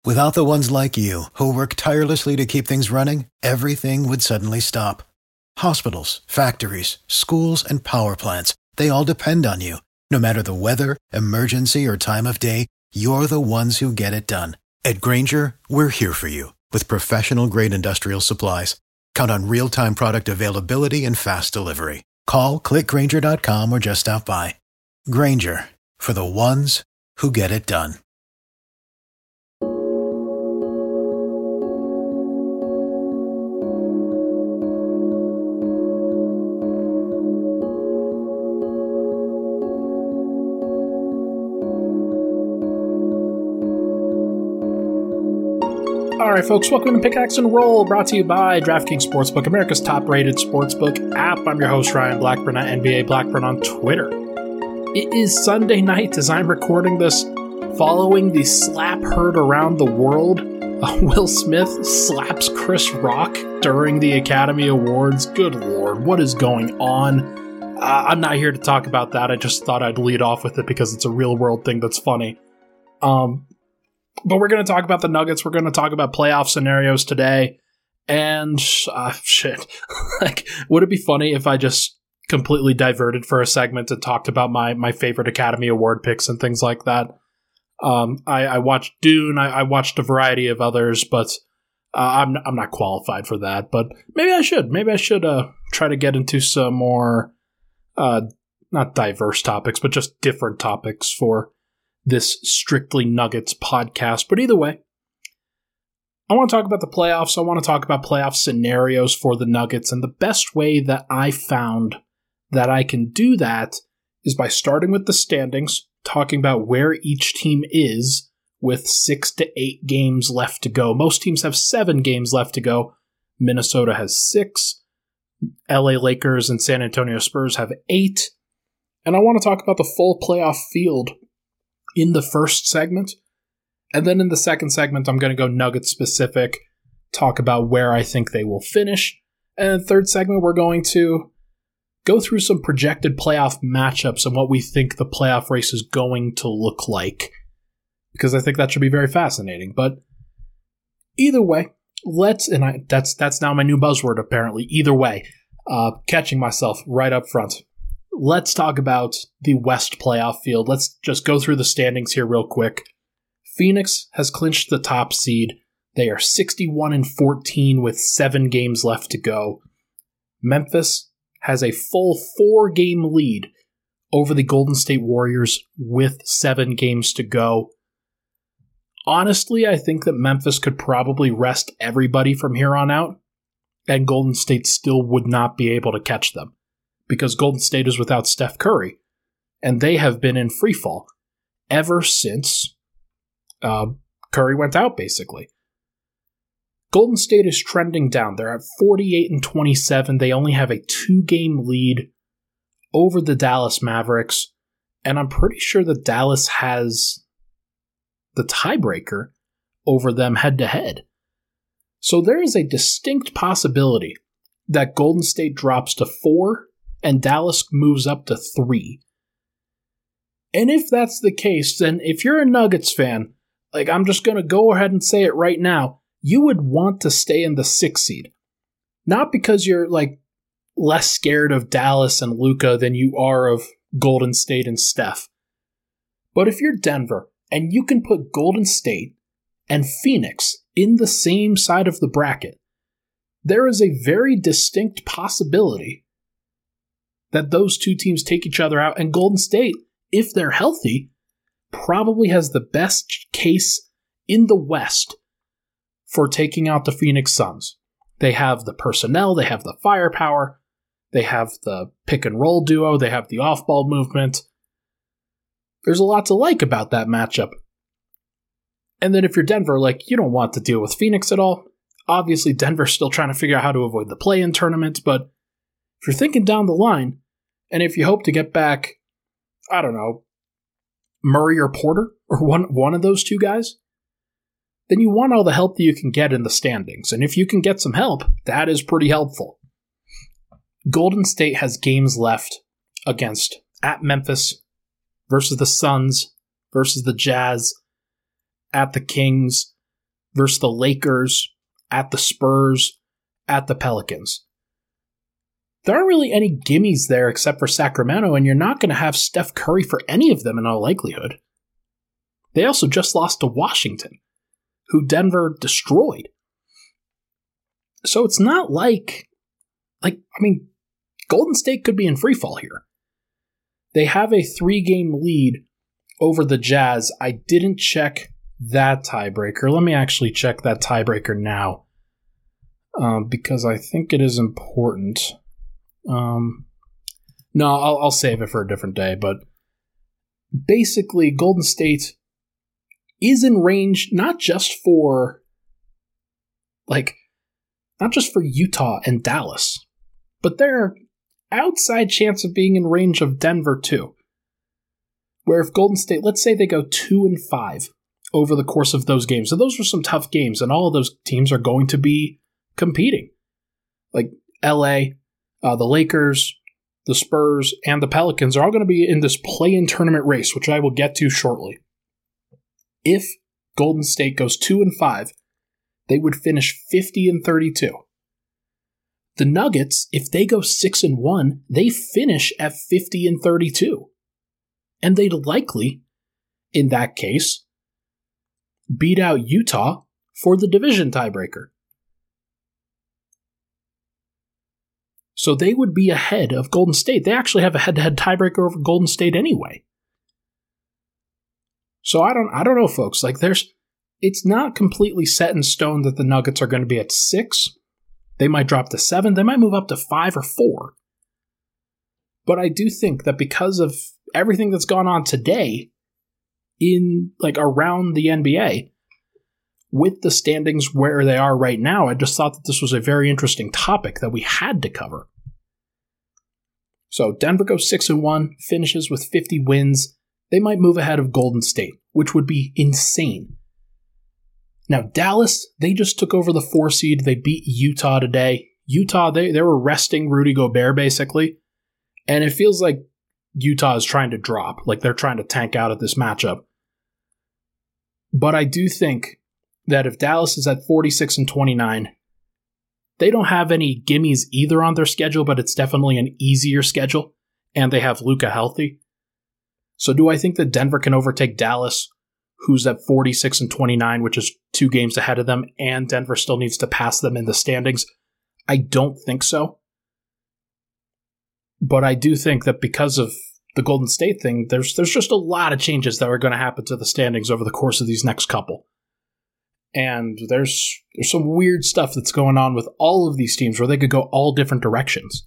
Without the ones like you, who work tirelessly to keep things running, everything would suddenly stop. Hospitals, factories, schools, and power plants, they all depend on you. No matter the weather, emergency, or time of day, you're the ones who get it done. At Grainger, we're here for you with professional-grade industrial supplies. Count on real-time product availability and fast delivery. Call, clickgrainger.com, or just stop by. Grainger, for the ones who get it done. All right, folks, welcome to Pickaxe and Roll, brought to you by DraftKings Sportsbook, America's top-rated sportsbook app. I'm your host, Ryan Blackburn, at NBA Blackburn on Twitter. It is Sunday night as I'm recording this following the slap heard around the world. Will Smith slaps Chris Rock during the Academy Awards. Good Lord, what is going on? I'm not here to talk about that. I just thought I'd lead off with it because it's a real-world thing that's funny. But we're going to talk about the Nuggets. We're going to talk about playoff scenarios today. And, shit. Like, would it be funny if I just completely diverted for a segment and talked about my favorite Academy Award picks and things like that? I watched Dune. I watched a variety of others, but I'm not qualified for that. But maybe I should. Maybe I should try to get into some more, not diverse topics, but just different topics for this Strictly Nuggets podcast. But either way, I want to talk about the playoffs. I want to talk about playoff scenarios for the Nuggets. And the best way that I found that I can do that is by starting with the standings, talking about where each team is with 6 to 8 games left to go. Most teams have 7 games left to go. Minnesota has 6. LA Lakers and San Antonio Spurs have 8. And I want to talk about the full playoff field in the first segment. And then in the second segment, I'm going to go Nuggets specific, talk about where I think they will finish. And in the third segment, we're going to go through some projected playoff matchups and what we think the playoff race is going to look like, because I think that should be very fascinating. But either way, that's now my new buzzword, apparently. Either way, catching myself right up front. Let's talk about the West playoff field. Let's just go through the standings here real quick. Phoenix has clinched the top seed. They are 61-14 with 7 games left to go. Memphis has a full 4-game lead over the Golden State Warriors with 7 games to go. Honestly, I think that Memphis could probably rest everybody from here on out, and Golden State still would not be able to catch them, because Golden State is without Steph Curry, and they have been in freefall ever since Curry went out, basically. Golden State is trending down. They're at 48-27. They only have a 2-game lead over the Dallas Mavericks, and I'm pretty sure that Dallas has the tiebreaker over them head-to-head. So there is a distinct possibility that Golden State drops to 4 and Dallas moves up to 3. And if that's the case, then if you're a Nuggets fan, like, I'm just going to go ahead and say it right now, you would want to stay in the 6th seed. Not because you're, like, less scared of Dallas and Luka than you are of Golden State and Steph. But if you're Denver and you can put Golden State and Phoenix in the same side of the bracket, there is a very distinct possibility that those two teams take each other out, and Golden State, if they're healthy, probably has the best case in the West for taking out the Phoenix Suns. They have the personnel, they have the firepower, they have the pick and roll duo, they have the off-ball movement. There's a lot to like about that matchup. And then if you're Denver, like, you don't want to deal with Phoenix at all. Obviously, Denver's still trying to figure out how to avoid the play-in tournament, but if you're thinking down the line, and if you hope to get back, I don't know, Murray or Porter, or one of those two guys, then you want all the help that you can get in the standings. And if you can get some help, that is pretty helpful. Golden State has games left against at Memphis, versus the Suns, versus the Jazz, at the Kings, versus the Lakers, at the Spurs, at the Pelicans. There aren't really any gimmies there except for Sacramento, and you're not going to have Steph Curry for any of them in all likelihood. They also just lost to Washington, who Denver destroyed. So it's not like Golden State could be in freefall here. They have a 3-game lead over the Jazz. I didn't check that tiebreaker. Let me actually check that tiebreaker now, because I think it is important. No, I'll save it for a different day, but basically Golden State is in range not just for Utah and Dallas, but they're outside chance of being in range of Denver too. Where if Golden State, let's say they go 2-5 over the course of those games, and those were some tough games, and all of those teams are going to be competing. Like LA, the Lakers, the Spurs, and the Pelicans are all going to be in this play-in tournament race, which I will get to shortly. If Golden State goes 2-5, they would finish 50-32. The Nuggets, if they go 6-1, they finish at 50-32. And they'd likely, in that case, beat out Utah for the division tiebreaker. So they would be ahead of Golden State. They actually have a head-to-head tiebreaker over Golden State anyway. So I don't know, folks. It's not completely set in stone that the Nuggets are going to be at 6. They might drop to 7. They might move up to 5 or 4. But I do think that because of everything that's gone on today around the NBA, with the standings where they are right now, I just thought that this was a very interesting topic that we had to cover. So Denver goes 6-1, finishes with 50 wins. They might move ahead of Golden State, which would be insane. Now, Dallas, they just took over the 4 seed. They beat Utah today. Utah, they were resting Rudy Gobert, basically. And it feels like Utah is trying to drop, like they're trying to tank out at this matchup. But I do think that if Dallas is at 46-29, they don't have any gimmies either on their schedule, but it's definitely an easier schedule, and they have Luka healthy. So do I think that Denver can overtake Dallas, who's at 46-29, which is 2 games ahead of them, and Denver still needs to pass them in the standings? I don't think so. But I do think that because of the Golden State thing, there's just a lot of changes that are going to happen to the standings over the course of these next couple. And there's some weird stuff that's going on with all of these teams where they could go all different directions.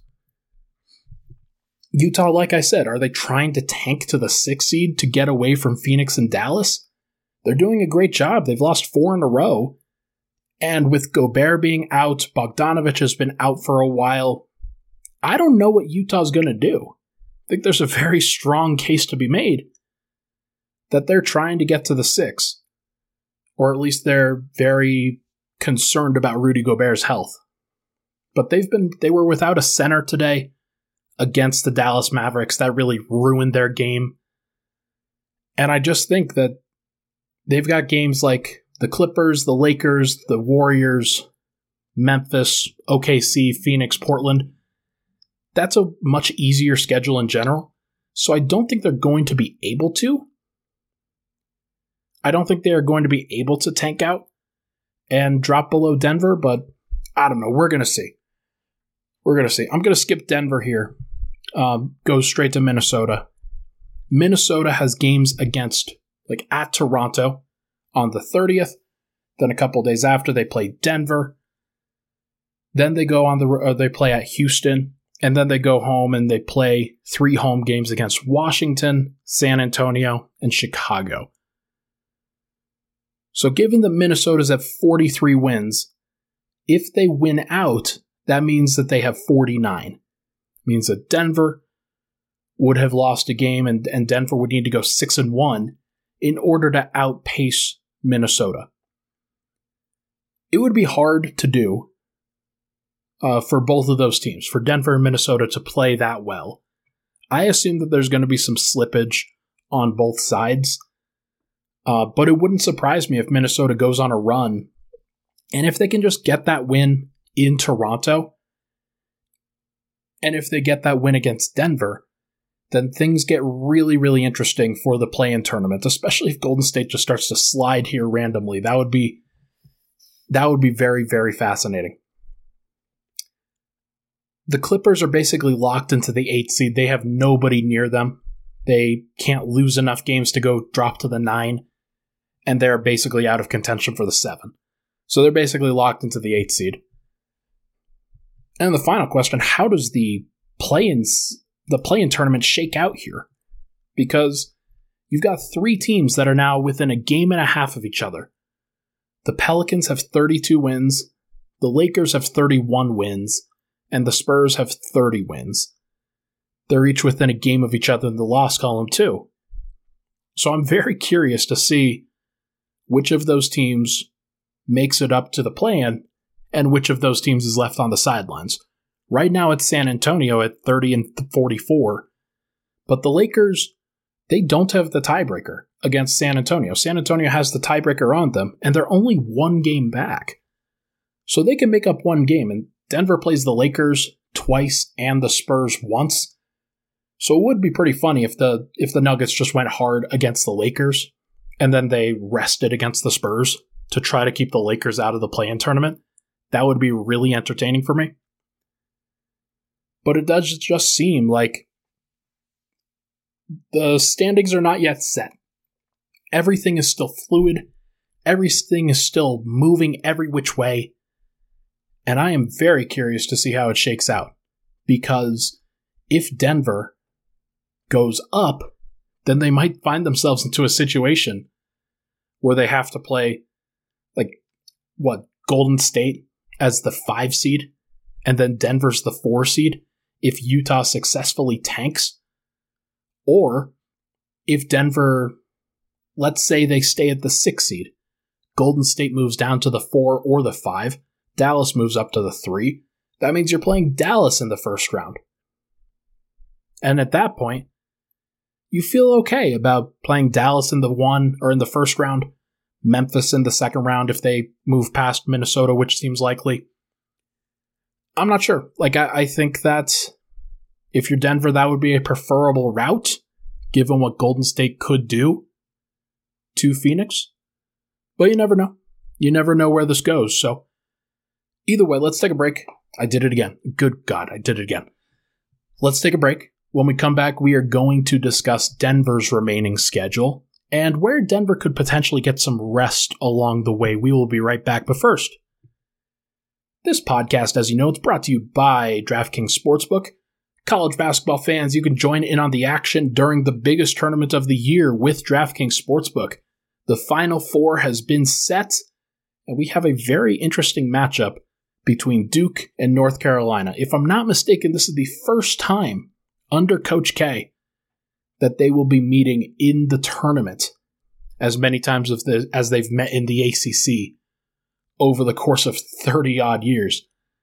Utah, like I said, are they trying to tank to the 6th seed to get away from Phoenix and Dallas? They're doing a great job. They've lost 4 in a row. And with Gobert being out, Bogdanović has been out for a while. I don't know what Utah's going to do. I think there's a very strong case to be made that they're trying to get to the 6. Or at least they're very concerned about Rudy Gobert's health. But they were without a center today against the Dallas Mavericks. That really ruined their game. And I just think that they've got games like the Clippers, the Lakers, the Warriors, Memphis, OKC, Phoenix, Portland. That's a much easier schedule in general. So I don't think they're going to be able to. I don't think they are going to be able to tank out and drop below Denver, but I don't know. We're going to see. I'm going to skip Denver here. Go straight to Minnesota. Minnesota has games against, at Toronto on the 30th. Then a couple days after, they play Denver. Then they go they play at Houston. And then they go home and they play 3 home games against Washington, San Antonio, and Chicago. So given that Minnesota's at 43 wins, if they win out, that means that they have 49. It means that Denver would have lost a game and Denver would need to go 6-1 in order to outpace Minnesota. It would be hard to do for both of those teams, for Denver and Minnesota to play that well. I assume that there's going to be some slippage on both sides. But it wouldn't surprise me if Minnesota goes on a run And if they can just get that win in Toronto, and if they get that win against Denver, then things get really, really interesting for the play-in tournament, especially if Golden State just starts to slide here randomly. That would be very, very fascinating. The Clippers are basically locked into the 8th seed. They have nobody near them. They can't lose enough games to go drop to the 9, and they're basically out of contention for the 7. So they're basically locked into the 8th seed. And the final question, how does the play-in tournament shake out here? Because you've got 3 teams that are now within a game and a half of each other. The Pelicans have 32 wins, the Lakers have 31 wins, and the Spurs have 30 wins. They're each within a game of each other in the loss column too. So I'm very curious to see which of those teams makes it up to the play-in and which of those teams is left on the sidelines. Right now it's San Antonio at 30 and 44, but the Lakers, they don't have the tiebreaker against San Antonio. San Antonio has the tiebreaker on them, and they're only 1 game back. So they can make up 1 game, and Denver plays the Lakers twice and the Spurs once. So it would be pretty funny if the Nuggets just went hard against the Lakers, and then they rested against the Spurs to try to keep the Lakers out of the play-in tournament. That would be really entertaining for me. But it does just seem like the standings are not yet set. Everything is still fluid. Everything is still moving every which way. And I am very curious to see how it shakes out. Because if Denver goes up, then they might find themselves into a situation where they have to play, Golden State as the 5 seed, and then Denver's the 4 seed if Utah successfully tanks. Or if Denver, let's say they stay at the 6 seed, Golden State moves down to the 4 or the 5, Dallas moves up to the 3, that means you're playing Dallas in the first round. And at that point, you feel okay about playing Dallas in the 1 or in the first round, Memphis in the second round if they move past Minnesota, which seems likely. I'm not sure. I think that if you're Denver, that would be a preferable route, given what Golden State could do to Phoenix. But you never know. You never know where this goes. So either way, let's take a break. I did it again. Good God, I did it again. Let's take a break. When we come back, we are going to discuss Denver's remaining schedule and where Denver could potentially get some rest along the way. We will be right back. But first, this podcast, as you know, it's brought to you by DraftKings Sportsbook. College basketball fans, you can join in on the action during the biggest tournament of the year with DraftKings Sportsbook. The Final Four has been set, and we have a very interesting matchup between Duke and North Carolina. If I'm not mistaken, this is the first time under Coach K that they will be meeting in the tournament as many times as they've met in the ACC over the course of 30-odd years.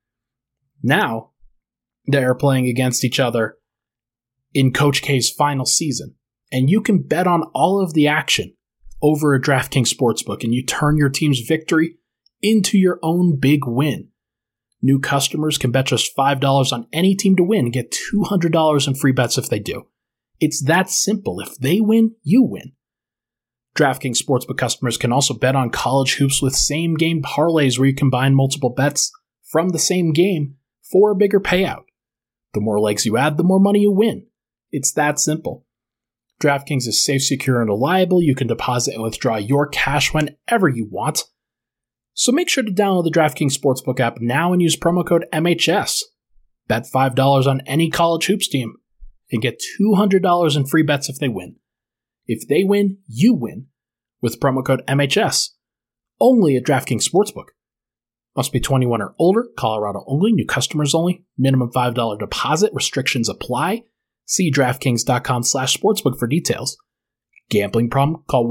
Now, they're playing against each other in Coach K's final season, and you can bet on all of the action over at DraftKings Sportsbook, and you turn your team's victory into your own big win. New customers can bet just $5 on any team to win and get $200 in free bets if they do. It's that simple. If they win, you win. DraftKings Sportsbook customers can also bet on college hoops with same-game parlays where you combine multiple bets from the same game for a bigger payout. The more legs you add, the more money you win. It's that simple. DraftKings is safe, secure, and reliable. You can deposit and withdraw your cash whenever you want. So make sure to download the DraftKings Sportsbook app now and use promo code MHS. Bet $5 on any college hoops team and get $200 in free bets if they win. If they win, you win with promo code MHS. Only at DraftKings Sportsbook. Must be 21 or older, Colorado only, new customers only, minimum $5 deposit, restrictions apply. See DraftKings.com/sportsbook for details. Gambling problem? Call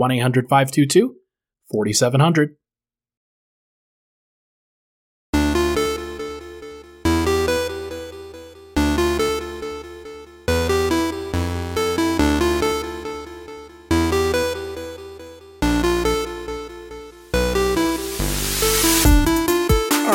1-800-522-4700.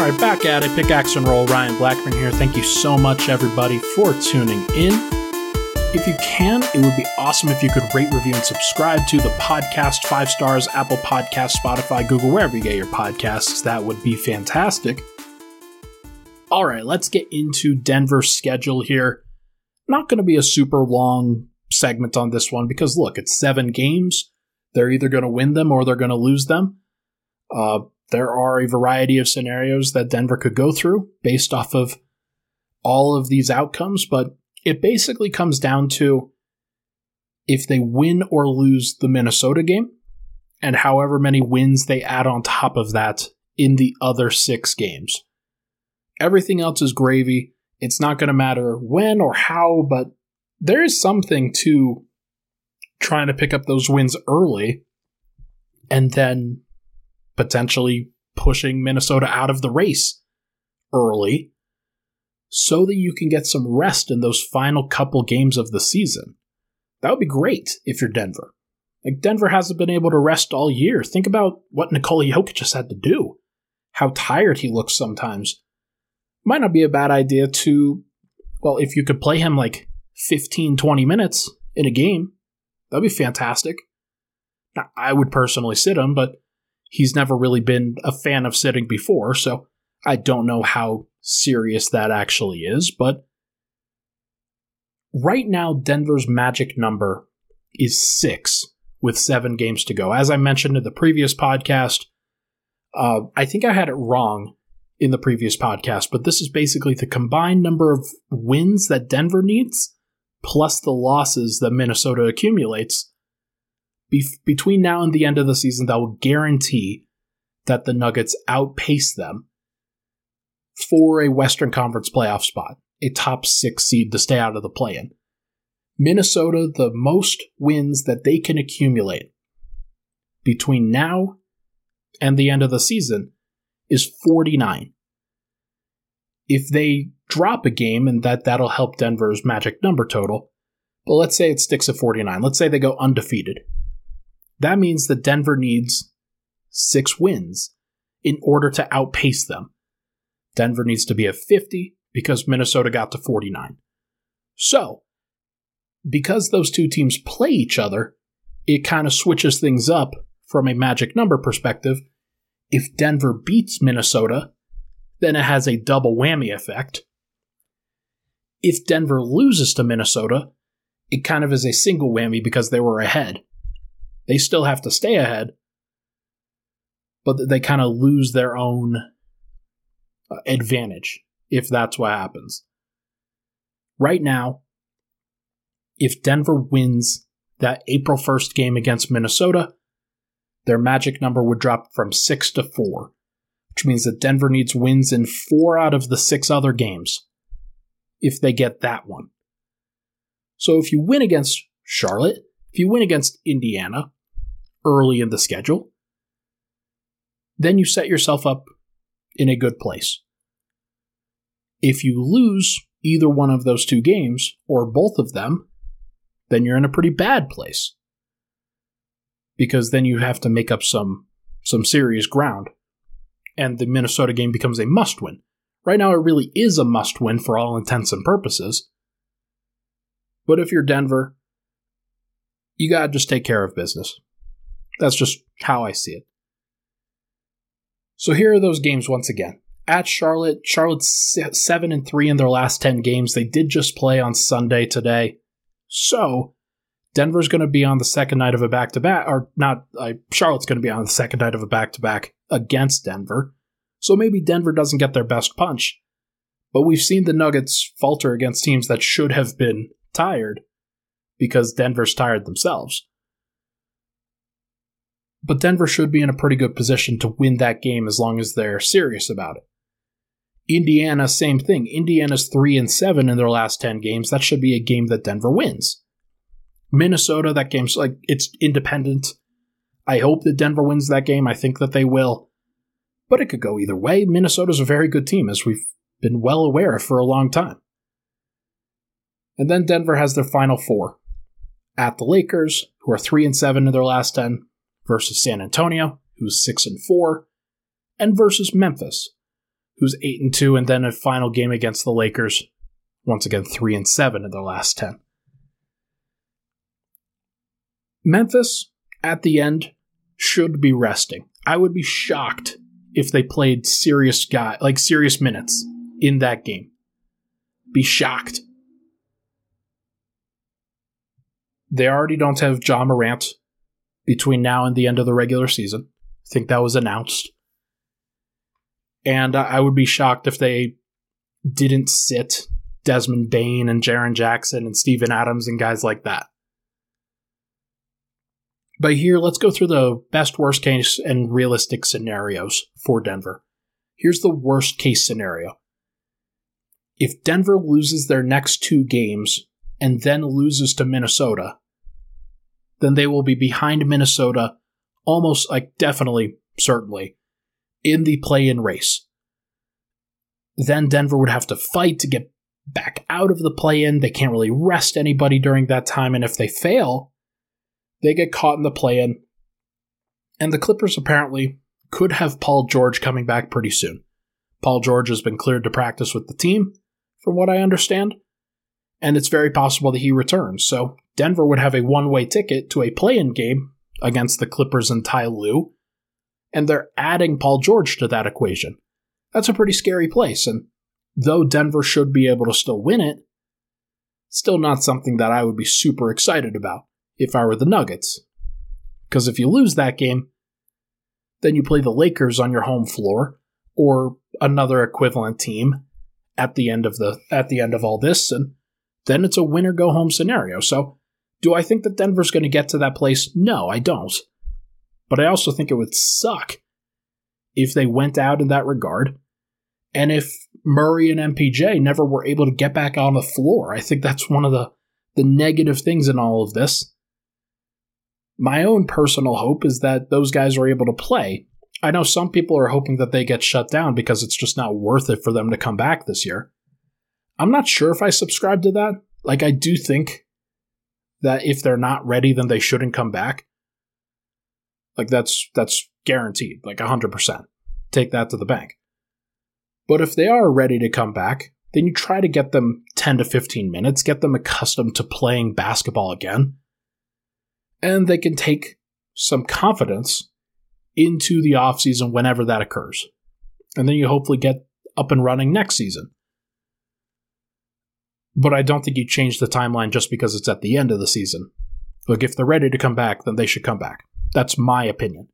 All right, back at it. Pickaxe and Roll. Ryan Blackburn here. Thank you so much, everybody, for tuning in. If you can, it would be awesome if you could rate, review, and subscribe to the podcast. 5 stars, Apple Podcasts, Spotify, Google, wherever you get your podcasts. That would be fantastic. All right, let's get into Denver's schedule here. Not going to be a super long segment on this one because, look, it's 7 games. They're either going to win them or they're going to lose them. There are a variety of scenarios that Denver could go through based off of all of these outcomes, but it basically comes down to if they win or lose the Minnesota game and however many wins they add on top of that in the other 6 games. Everything else is gravy. It's not going to matter when or how, but there is something to trying to pick up those wins early and then potentially pushing Minnesota out of the race early so that you can get some rest in those final couple games of the season. That would be great if you're Denver. Like, Denver hasn't been able to rest all year. Think about what Nikola Jokic just had to do. How tired he looks sometimes. Might not be a bad idea to, well, if you could play him like 15, 20 minutes in a game, that'd be fantastic. Now, I would personally sit him, but he's never really been a fan of sitting before, so I don't know how serious that actually is, but right now Denver's magic number is 6 with 7 games to go. As I mentioned in the previous podcast, I think I had it wrong in the previous podcast, but this is basically the combined number of wins that Denver needs plus the losses that Minnesota accumulates between now and the end of the season that will guarantee that the Nuggets outpace them for a Western Conference playoff spot, a top 6 seed to stay out of the play-in. Minnesota, the most wins that they can accumulate between now and the end of the season is 49. If they drop a game, and that'll help Denver's magic number total, but let's say it sticks at 49. Let's say they go undefeated. That means that Denver needs 6 wins in order to outpace them. Denver needs to be at 50 because Minnesota got to 49. So, because those two teams play each other, it kind of switches things up from a magic number perspective. If Denver beats Minnesota, then it has a double whammy effect. If Denver loses to Minnesota, it kind of is a single whammy because they were ahead. They still have to stay ahead, but they kind of lose their own advantage if that's what happens. Right now, if Denver wins that April 1st game against Minnesota, their magic number would drop from 6 to 4, which means that Denver needs wins in 4 out of the 6 other games if they get that one. So if you win against Charlotte, if you win against Indiana early in the schedule, then you set yourself up in a good place. If you lose either one of those 2 games, or both of them, then you're in a pretty bad place. Because then you have to make up some serious ground. And the Minnesota game becomes a must-win. Right now it really is a must-win for all intents and purposes. But if you're Denver, you gotta just take care of business. That's just how I see it. So here are those games once again. At Charlotte, Charlotte's 7-3 in their last 10 games. They did just play on Sunday today. So, Denver's going to be on the second night of a back-to-back, or not, Charlotte's going to be on the second night of a back-to-back against Denver. So maybe Denver doesn't get their best punch. But we've seen the Nuggets falter against teams that should have been tired because Denver's tired themselves. But Denver should be in a pretty good position to win that game as long as they're serious about it. Indiana, same thing. Indiana's 3-7 in their last 10 games. That should be a game that Denver wins. Minnesota, that game's it's independent. I hope that Denver wins that game. I think that they will. But it could go either way. Minnesota's a very good team, as we've been well aware of for a long time. And then Denver has their final 4. At the Lakers, who are 3-7 in their last 10, versus San Antonio, who's 6-4, and versus Memphis, who's 8-2, and then a final game against the Lakers, once again 3-7 in their last 10. Memphis, at the end, should be resting. I would be shocked if they played serious minutes in that game. Be shocked. They already don't have Ja Morant between now and the end of the regular season. I think that was announced. And I would be shocked if they didn't sit Desmond Bane and Jaren Jackson and Steven Adams and guys like that. But here, let's go through the best, worst case, and realistic scenarios for Denver. Here's the worst case scenario. If Denver loses their next 2 games and then loses to Minnesota, then they will be behind Minnesota almost definitely, certainly, in the play-in race. Then Denver would have to fight to get back out of the play-in. They can't really rest anybody during that time, and if they fail, they get caught in the play-in. And the Clippers apparently could have Paul George coming back pretty soon. Paul George has been cleared to practice with the team, from what I understand, and it's very possible that he returns. So Denver would have a one-way ticket to a play-in game against the Clippers and Ty Lue, and they're adding Paul George to that equation. That's a pretty scary place, and though Denver should be able to still win it, still not something that I would be super excited about if I were the Nuggets. Because if you lose that game, then you play the Lakers on your home floor, or another equivalent team at the end of all this, and then it's a win-or-go-home scenario. So, do I think that Denver's going to get to that place? No, I don't. But I also think it would suck if they went out in that regard, and if Murray and MPJ never were able to get back on the floor. I think that's one of the negative things in all of this. My own personal hope is that those guys are able to play. I know some people are hoping that they get shut down because it's just not worth it for them to come back this year. I'm not sure if I subscribe to that. I do think that if they're not ready, then they shouldn't come back. That's guaranteed, 100%. Take that to the bank. But if they are ready to come back, then you try to get them 10 to 15 minutes, get them accustomed to playing basketball again, and they can take some confidence into the offseason whenever that occurs. And then you hopefully get up and running next season. But I don't think you change the timeline just because it's at the end of the season. If they're ready to come back, then they should come back. That's my opinion.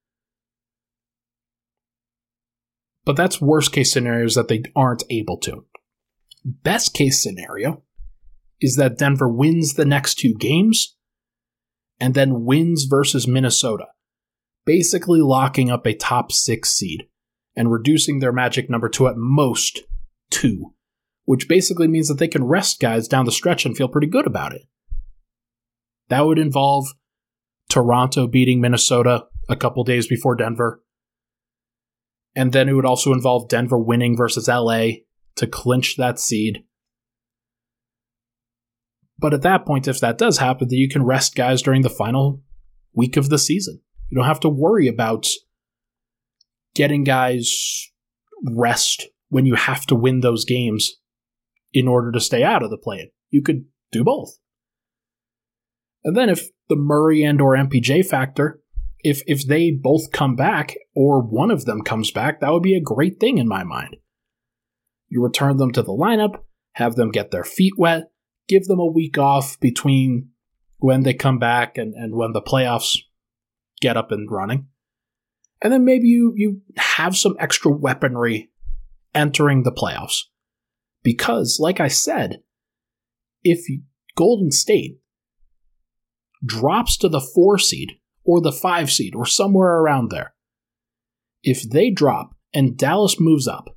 But that's worst case scenarios that they aren't able to. Best case scenario is that Denver wins the next 2 games and then wins versus Minnesota, basically locking up a top 6 seed and reducing their magic number to at most 2, which basically means that they can rest guys down the stretch and feel pretty good about it. That would involve Toronto beating Minnesota a couple days before Denver. And then it would also involve Denver winning versus LA to clinch that seed. But at that point, if that does happen, then you can rest guys during the final week of the season. You don't have to worry about getting guys rest when you have to win those games in order to stay out of the play-in. You could do both. And then if the Murray and or MPJ factor, if they both come back or one of them comes back, that would be a great thing in my mind. You return them to the lineup, have them get their feet wet, give them a week off between when they come back and when the playoffs get up and running. And then maybe you have some extra weaponry entering the playoffs. Because, like I said, if Golden State drops to the 4 seed or the 5 seed or somewhere around there, if they drop and Dallas moves up,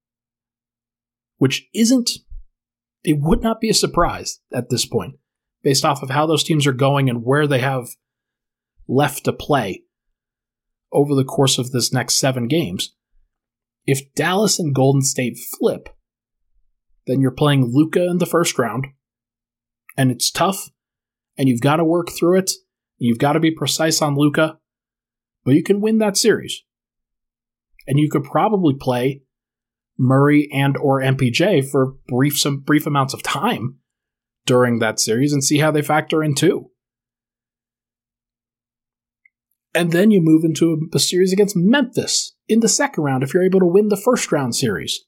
which it would not be a surprise at this point, based off of how those teams are going and where they have left to play over the course of this next 7 games. If Dallas and Golden State flip, then you're playing Luka in the first round, and it's tough, and you've got to work through it, and you've got to be precise on Luka, but you can win that series. And you could probably play Murray and or MPJ for some brief amounts of time during that series and see how they factor in too. And then you move into a series against Memphis in the second round if you're able to win the first round series.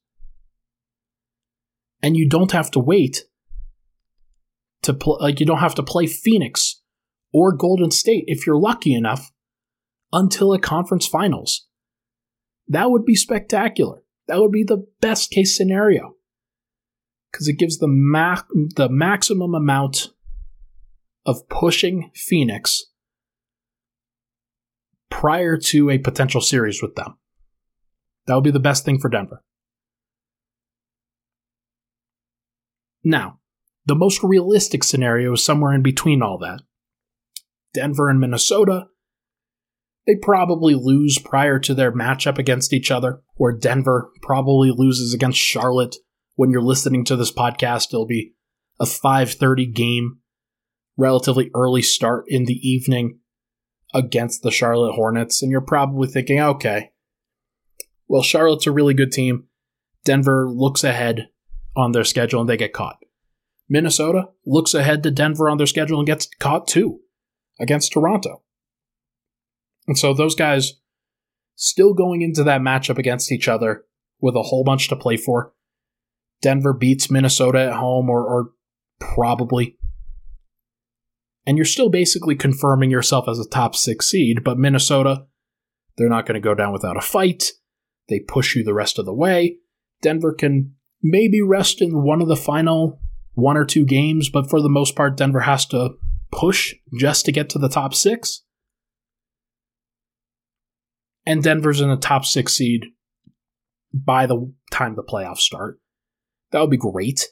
And you don't have to wait to you don't have to play Phoenix or Golden State if you're lucky enough until a conference finals. That would be spectacular. That would be the best case scenario because it gives the maximum amount of pushing Phoenix prior to a potential series with them. That would be the best thing for Denver. Now, the most realistic scenario is somewhere in between all that. Denver and Minnesota, they probably lose prior to their matchup against each other, or Denver probably loses against Charlotte. When you're listening to this podcast, it'll be a 5:30 game, relatively early start in the evening against the Charlotte Hornets, and you're probably thinking, okay, well, Charlotte's a really good team. Denver looks ahead on their schedule and they get caught. Minnesota looks ahead to Denver on their schedule and gets caught too against Toronto. And so those guys still going into that matchup against each other with a whole bunch to play for. Denver beats Minnesota at home or probably. And you're still basically confirming yourself as a top 6 seed, but Minnesota, they're not going to go down without a fight. They push you the rest of the way. Denver can maybe rest in one of the final 1 or 2 games, but for the most part, Denver has to push just to get to the top 6. And Denver's in the top 6 seed by the time the playoffs start. That would be great.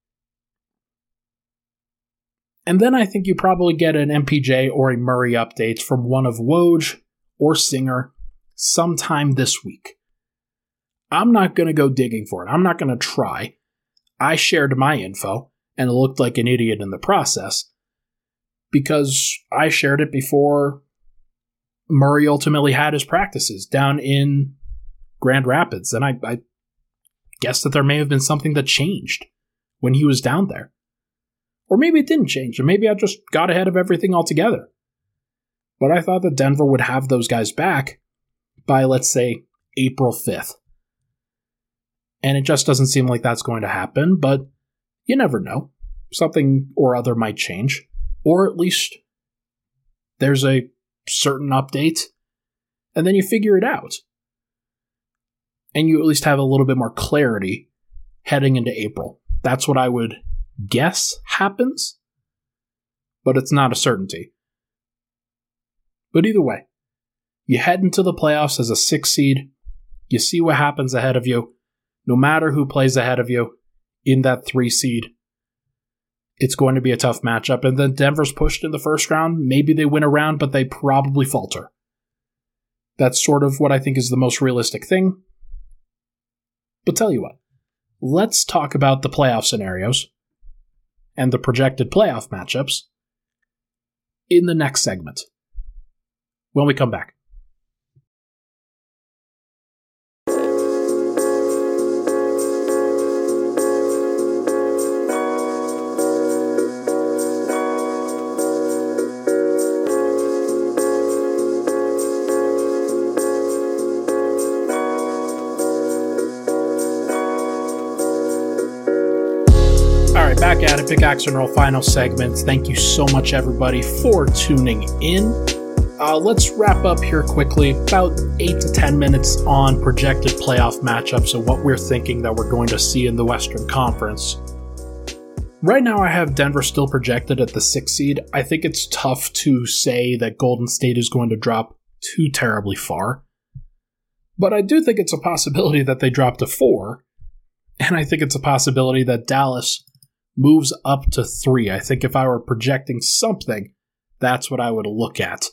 And then I think you probably get an MPJ or a Murray update from one of Woj or Singer sometime this week. I'm not going to go digging for it. I'm not going to try. I shared my info and looked like an idiot in the process because I shared it before Murray ultimately had his practices down in Grand Rapids. And I guess that there may have been something that changed when he was down there. Or maybe it didn't change, and maybe I just got ahead of everything altogether. But I thought that Denver would have those guys back by, let's say, April 5th. And it just doesn't seem like that's going to happen, but you never know. Something or other might change. Or at least there's a certain update, and then you figure it out. And you at least have a little bit more clarity heading into April. That's what I would guess happens, but it's not a certainty. But either way, you head into the playoffs as a 6 seed. You see what happens ahead of you. No matter who plays ahead of you in that 3 seed, it's going to be a tough matchup. And then Denver's pushed in the first round. Maybe they win a round, but they probably falter. That's sort of what I think is the most realistic thing. But tell you what, let's talk about the playoff scenarios and the projected playoff matchups in the next segment when we come back. Back at it, Pickaxe and Roll final segment. Thank you so much, everybody, for tuning in. Let's wrap up here quickly. About 8 to 10 minutes on projected playoff matchups and what we're thinking that we're going to see in the Western Conference. Right now, I have Denver still projected at the 6 seed. I think it's tough to say that Golden State is going to drop too terribly far. But I do think it's a possibility that they drop to 4. And I think it's a possibility that Dallas moves up to 3. I think if I were projecting something, that's what I would look at.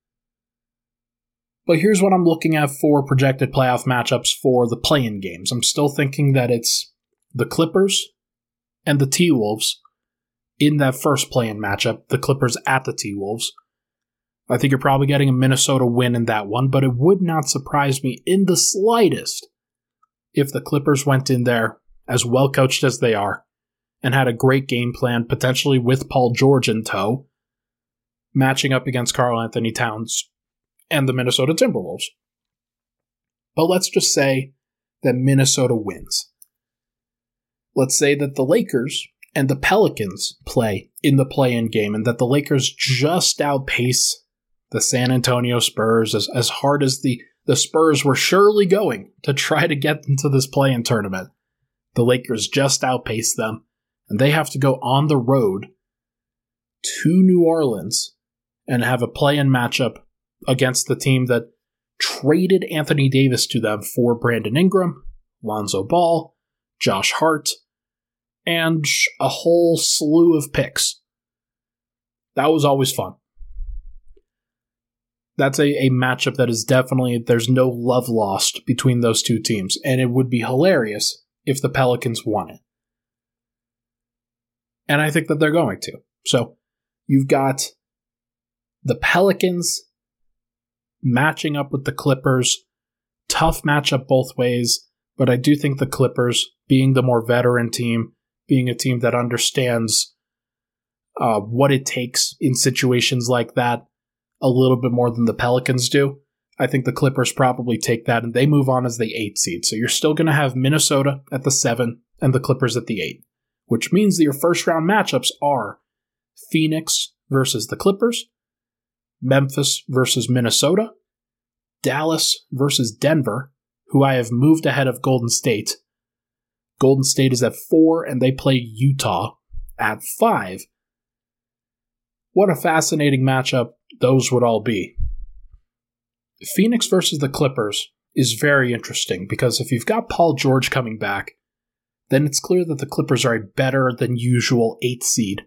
But here's what I'm looking at for projected playoff matchups for the play-in games. I'm still thinking that it's the Clippers and the T-Wolves in that first play-in matchup, the Clippers at the T-Wolves. I think you're probably getting a Minnesota win in that one, but it would not surprise me in the slightest if the Clippers went in there as well coached as they are and had a great game plan, potentially with Paul George in tow, matching up against Karl Anthony Towns and the Minnesota Timberwolves. But let's just say that Minnesota wins. Let's say that the Lakers and the Pelicans play in the play-in game and that the Lakers just outpace the San Antonio Spurs as hard as the Spurs were surely going to try to get into this play-in tournament. The Lakers just outpace them, and they have to go on the road to New Orleans and have a play-in matchup against the team that traded Anthony Davis to them for Brandon Ingram, Lonzo Ball, Josh Hart, and a whole slew of picks. That was always fun. That's a matchup that is definitely, there's no love lost between those two teams, and it would be hilarious if the Pelicans won it. And I think that they're going to. So you've got the Pelicans matching up with the Clippers. Tough matchup both ways, but I do think the Clippers, being the more veteran team, being a team that understands what it takes in situations like that a little bit more than the Pelicans do, I think the Clippers probably take that and they move on as the 8 seed. So you're still going to have Minnesota at the 7 and the Clippers at the 8, which means that your first round matchups are Phoenix versus the Clippers, Memphis versus Minnesota, Dallas versus Denver, who I have moved ahead of Golden State. Golden State is at 4, and they play Utah at 5. What a fascinating matchup those would all be. Phoenix versus the Clippers is very interesting, because if you've got Paul George coming back, then it's clear that the Clippers are a better than usual 8 seed.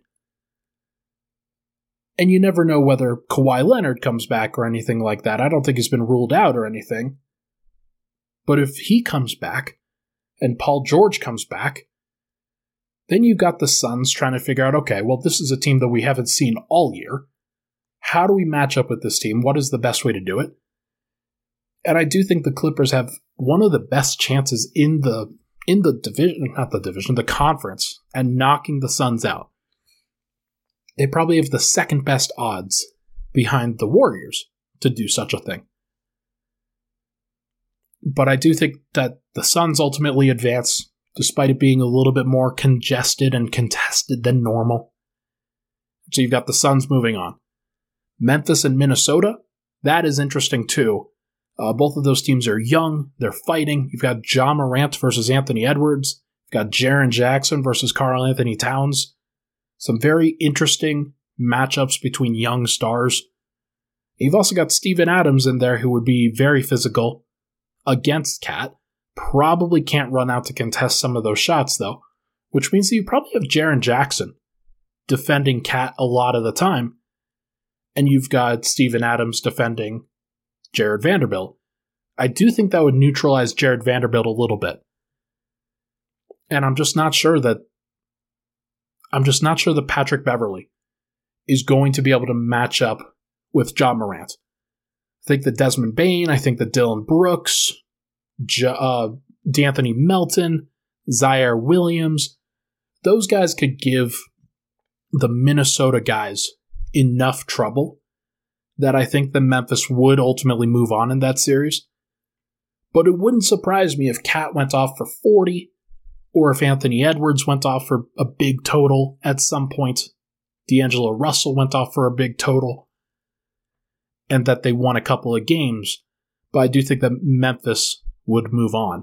And you never know whether Kawhi Leonard comes back or anything like that. I don't think he's been ruled out or anything. But if he comes back, and Paul George comes back, then you've got the Suns trying to figure out, okay, well, this is a team that we haven't seen all year. How do we match up with this team? What is the best way to do it? And I do think the Clippers have one of the best chances in the division, not the division, the conference, and knocking the Suns out. They probably have the second best odds behind the Warriors to do such a thing. But I do think that the Suns ultimately advance, despite it being a little bit more congested and contested than normal. So you've got the Suns moving on. Memphis and Minnesota, that is interesting too. Both of those teams are young, they're fighting. You've got Ja Morant versus Anthony Edwards. You've got Jaren Jackson versus Karl Anthony Towns. Some very interesting matchups between young stars. You've also got Steven Adams in there, who would be very physical against Cat. Probably can't run out to contest some of those shots, though, which means that you probably have Jaren Jackson defending Cat a lot of the time, and you've got Steven Adams defending Jared Vanderbilt. I do think that would neutralize Jared Vanderbilt a little bit. And I'm just not sure that Patrick Beverley is going to be able to match up with Ja Morant. I think that Desmond Bane, I think that Dylan Brooks, D'Anthony Melton, Zaire Williams, those guys could give the Minnesota guys enough trouble that I think that Memphis would ultimately move on in that series. But it wouldn't surprise me if Cat went off for 40, or if Anthony Edwards went off for a big total at some point. D'Angelo Russell went off for a big total, and that they won a couple of games. But I do think that Memphis would move on.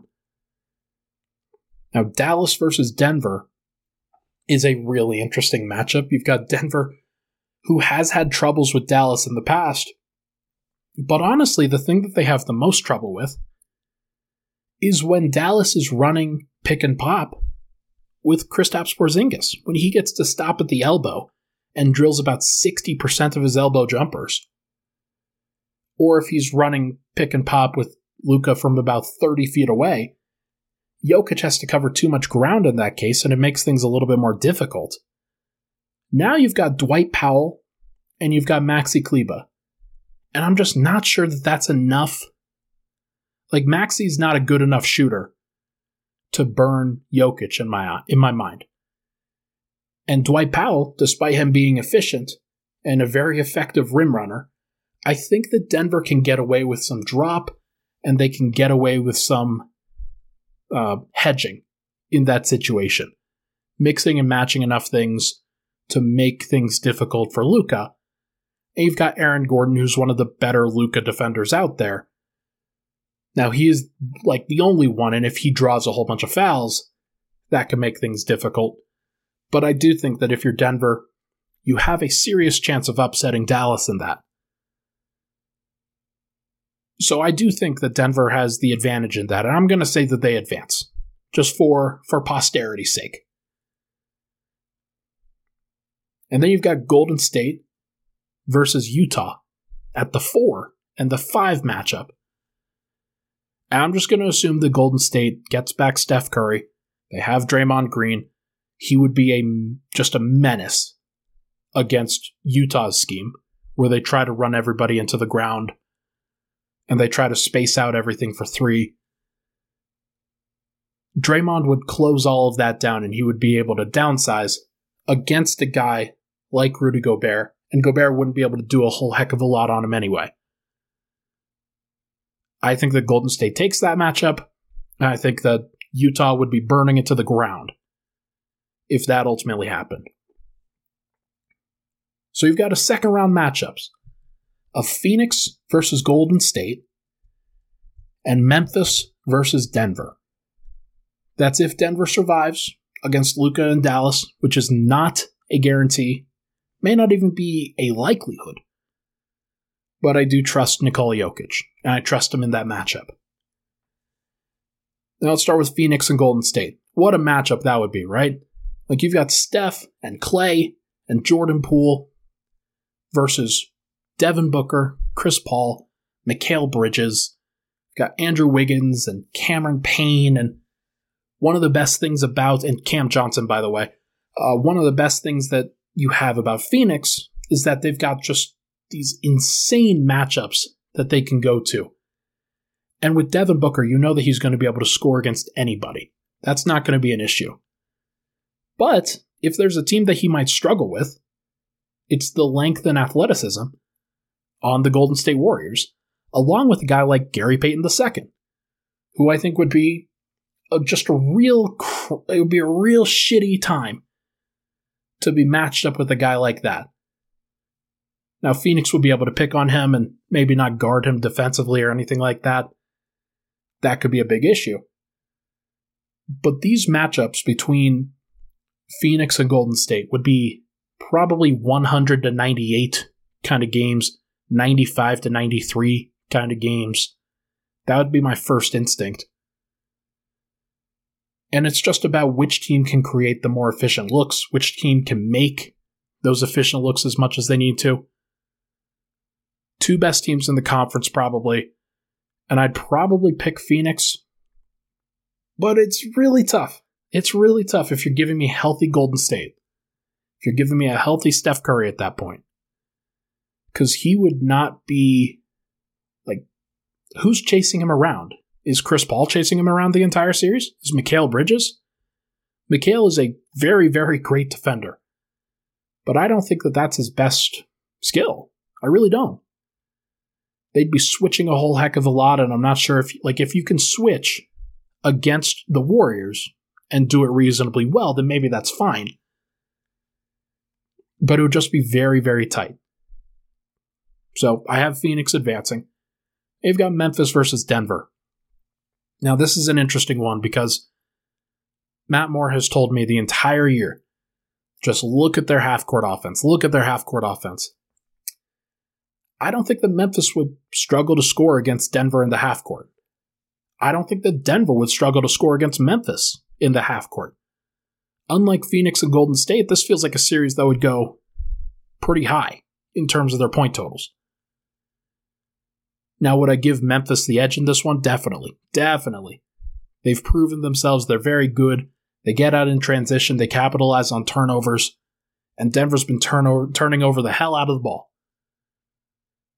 Now, Dallas versus Denver is a really interesting matchup. You've got Denver, who has had troubles with Dallas in the past, but honestly, the thing that they have the most trouble with is when Dallas is running pick and pop with Kristaps Porzingis, when he gets to stop at the elbow and drills about 60% of his elbow jumpers. Or if he's running pick and pop with Luka from about 30 feet away, Jokic has to cover too much ground in that case, and it makes things a little bit more difficult. Now you've got Dwight Powell, and you've got Maxi Kleber. And I'm just not sure that that's enough. Like, Maxi's not a good enough shooter to burn Jokic in my mind. And Dwight Powell, despite him being efficient and a very effective rim runner, I think that Denver can get away with some drop, and they can get away with some hedging in that situation. Mixing and matching enough things to make things difficult for Luka. And you've got Aaron Gordon, who's one of the better Luka defenders out there. Now, he is like the only one, and if he draws a whole bunch of fouls, that can make things difficult. But I do think that if you're Denver, you have a serious chance of upsetting Dallas in that. So I do think that Denver has the advantage in that, and I'm going to say that they advance, just for posterity's sake. And then you've got Golden State versus Utah at the 4 and the 5 matchup. And I'm just going to assume that Golden State gets back Steph Curry. They have Draymond Green. He would be just a menace against Utah's scheme, where they try to run everybody into the ground and they try to space out everything for 3. Draymond would close all of that down, and he would be able to downsize against a guy like Rudy Gobert, and Gobert wouldn't be able to do a whole heck of a lot on him anyway. I think that Golden State takes that matchup, and I think that Utah would be burning it to the ground if that ultimately happened. So you've got a second round matchups of Phoenix versus Golden State and Memphis versus Denver. That's if Denver survives against Luka and Dallas, which is not a guarantee, may not even be a likelihood. But I do trust Nikola Jokic, and I trust him in that matchup. Now let's start with Phoenix and Golden State. What a matchup that would be, right? Like, you've got Steph and Clay and Jordan Poole versus Devin Booker, Chris Paul, Mikal Bridges. You've got Andrew Wiggins and Cameron Payne, and one of the best things about, and Cam Johnson, by the way, one of the best things that you have about Phoenix is that they've got just these insane matchups that they can go to. And with Devin Booker, you know that he's going to be able to score against anybody. That's not going to be an issue. But if there's a team that he might struggle with, it's the length and athleticism on the Golden State Warriors, along with a guy like Gary Payton II, who I think would be it would be a real shitty time to be matched up with a guy like that. Now, Phoenix would be able to pick on him and maybe not guard him defensively or anything like that. That could be a big issue. But these matchups between Phoenix and Golden State would be probably 100 to 98 kind of games, 95 to 93 kind of games. That would be my first instinct. And it's just about which team can create the more efficient looks, which team can make those efficient looks as much as they need to. 2 best teams in the conference, probably. And I'd probably pick Phoenix. But it's really tough. It's really tough if you're giving me healthy Golden State. If you're giving me a healthy Steph Curry at that point. Because he would not be, like, who's chasing him around? Is Chris Paul chasing him around the entire series? Is Mikal Bridges? Mikal is a very, very great defender. But I don't think that that's his best skill. I really don't. They'd be switching a whole heck of a lot, and I'm not sure if you can switch against the Warriors and do it reasonably well, then maybe that's fine. But it would just be very, very tight. So I have Phoenix advancing. They've got Memphis versus Denver. Now, this is an interesting one because Matt Moore has told me the entire year, just look at their half-court offense. Look at their half-court offense. I don't think that Memphis would struggle to score against Denver in the half-court. I don't think that Denver would struggle to score against Memphis in the half-court. Unlike Phoenix and Golden State, this feels like a series that would go pretty high in terms of their point totals. Now, would I give Memphis the edge in this one? Definitely. Definitely. They've proven themselves. They're very good. They get out in transition. They capitalize on turnovers. And Denver's been turning over the hell out of the ball.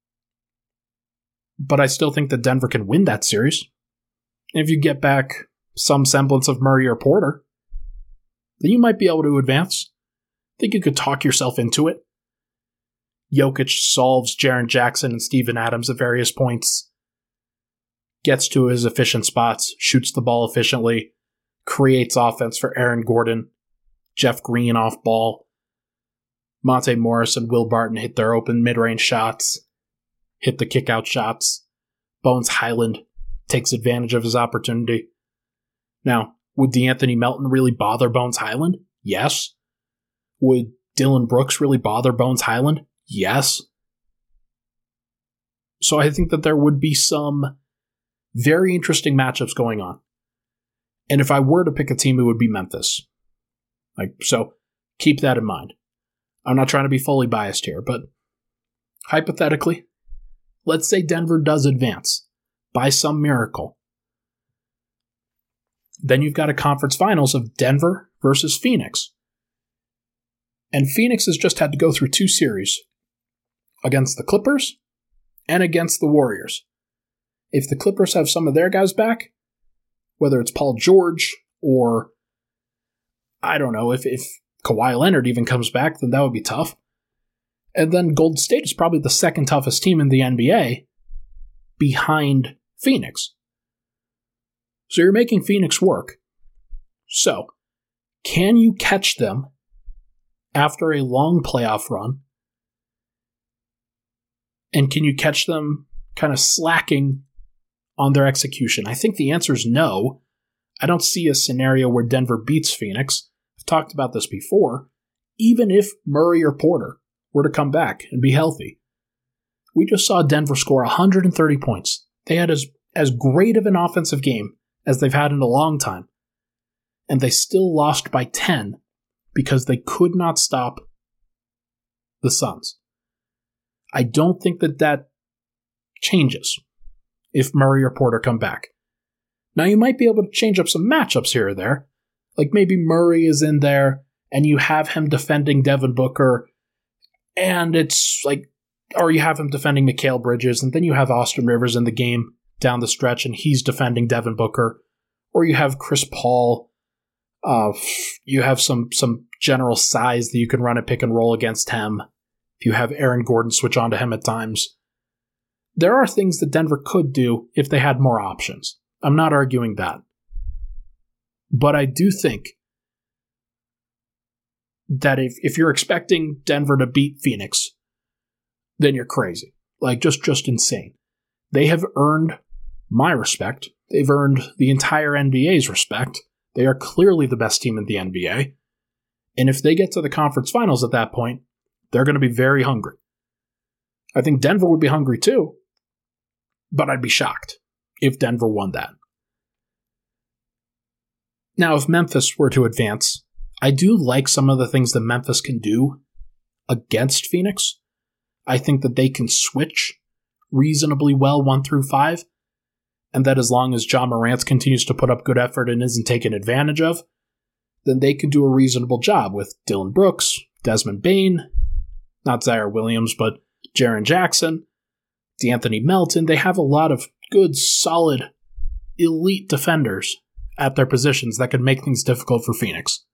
But I still think that Denver can win that series. And if you get back some semblance of Murray or Porter, then you might be able to advance. I think you could talk yourself into it. Jokic solves Jaren Jackson and Steven Adams at various points, gets to his efficient spots, shoots the ball efficiently, creates offense for Aaron Gordon, Jeff Green off ball, Monte Morris and Will Barton hit their open mid-range shots, hit the kick-out shots. Bones Highland takes advantage of his opportunity. Now, would DeAnthony Melton really bother Bones Highland? Yes. Would Dylan Brooks really bother Bones Highland? Yes. So I think that there would be some very interesting matchups going on. And if I were to pick a team, it would be Memphis. So keep that in mind. I'm not trying to be fully biased here, but hypothetically, let's say Denver does advance by some miracle. Then you've got a conference finals of Denver versus Phoenix. And Phoenix has just had to go through 2 series against the Clippers and against the Warriors. If the Clippers have some of their guys back, whether it's Paul George or, I don't know, if Kawhi Leonard even comes back, then that would be tough. And then Golden State is probably the second toughest team in the NBA behind Phoenix. So you're making Phoenix work. So, can you catch them after a long playoff run? And can you catch them kind of slacking on their execution? I think the answer is no. I don't see a scenario where Denver beats Phoenix. I've talked about this before. Even if Murray or Porter were to come back and be healthy. We just saw Denver score 130 points. They had as great of an offensive game as they've had in a long time. And they still lost by 10 because they could not stop the Suns. I don't think that changes if Murray or Porter come back. Now, you might be able to change up some matchups here or there. Like maybe Murray is in there and you have him defending Devin Booker, and it's like, or you have him defending Mikal Bridges, and then you have Austin Rivers in the game down the stretch and he's defending Devin Booker. Or you have Chris Paul. You have some general size that you can run a pick and roll against him. If you have Aaron Gordon switch onto him at times. There are things that Denver could do if they had more options. I'm not arguing that. But I do think that if you're expecting Denver to beat Phoenix, then you're crazy. Like, just insane. They have earned my respect. They've earned the entire NBA's respect. They are clearly the best team in the NBA. And if they get to the conference finals at that point, they're going to be very hungry. I think Denver would be hungry too, but I'd be shocked if Denver won that. Now, if Memphis were to advance, I do like some of the things that Memphis can do against Phoenix. I think that they can switch reasonably well 1 through 5, and that as long as Ja Morant continues to put up good effort and isn't taken advantage of, then they could do a reasonable job with Dylan Brooks, Desmond Bane, not Zaire Williams, but Jaren Jackson, DeAnthony Melton. They have a lot of good, solid, elite defenders at their positions that could make things difficult for Phoenix.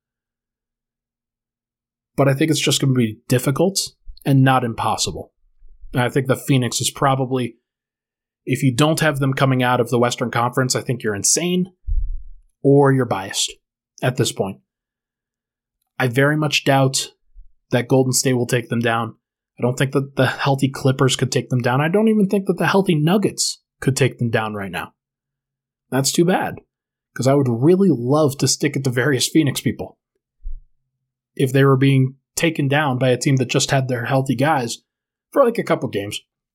But I think it's just going to be difficult and not impossible. And I think that Phoenix is probably, if you don't have them coming out of the Western Conference, I think you're insane or you're biased at this point. I very much doubt that Golden State will take them down. I don't think that the healthy Clippers could take them down. I don't even think that the healthy Nuggets could take them down right now. That's too bad, because I would really love to stick it to various Phoenix people if they were being taken down by a team that just had their healthy guys for like a couple games.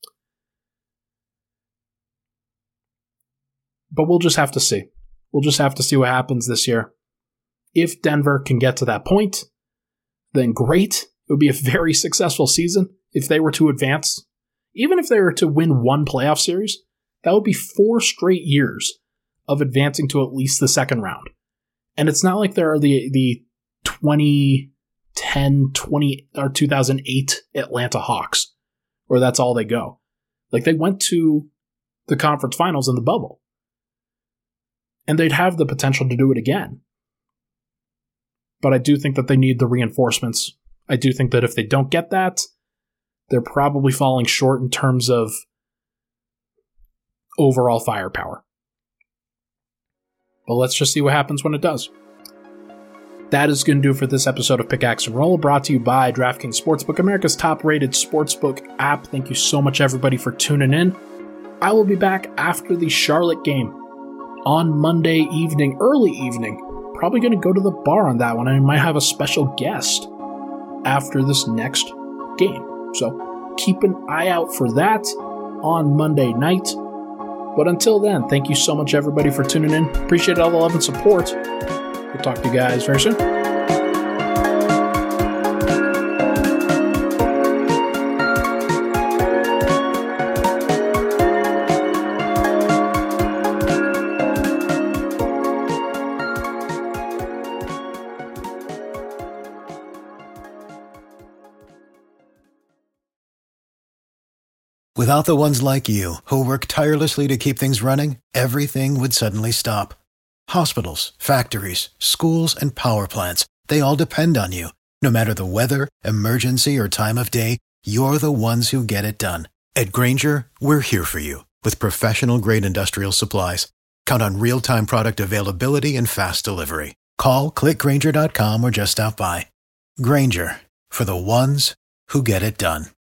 But we'll just have to see. We'll just have to see what happens this year. If Denver can get to that point, then great. It would be a very successful season if they were to advance. Even if they were to win one playoff series, that would be 4 straight years of advancing to at least the second round. And it's not like there are the 2010, 2008 Atlanta Hawks, where that's all they go. Like, they went to the conference finals in the bubble. and they'd have the potential to do it again. But I do think that they need the reinforcements. I do think that if they don't get that, they're probably falling short in terms of overall firepower. But let's just see what happens when it does. That is going to do it for this episode of Pickaxe and Roll, brought to you by DraftKings Sportsbook, America's top-rated sportsbook app. Thank you so much, everybody, for tuning in. I will be back after the Charlotte game on Monday evening, early evening. Probably going to go to the bar on that one. I might have a special guest after this next game. So keep an eye out for that on Monday night. But until then, thank you so much, everybody, for tuning in. Appreciate all the love and support. We'll talk to you guys very soon. Without the ones like you, who work tirelessly to keep things running, everything would suddenly stop. Hospitals, factories, schools, and power plants, they all depend on you. No matter the weather, emergency, or time of day, you're the ones who get it done. At Grainger, we're here for you with professional-grade industrial supplies. Count on real-time product availability and fast delivery. Call, click Grainger.com, or just stop by. Grainger, for the ones who get it done.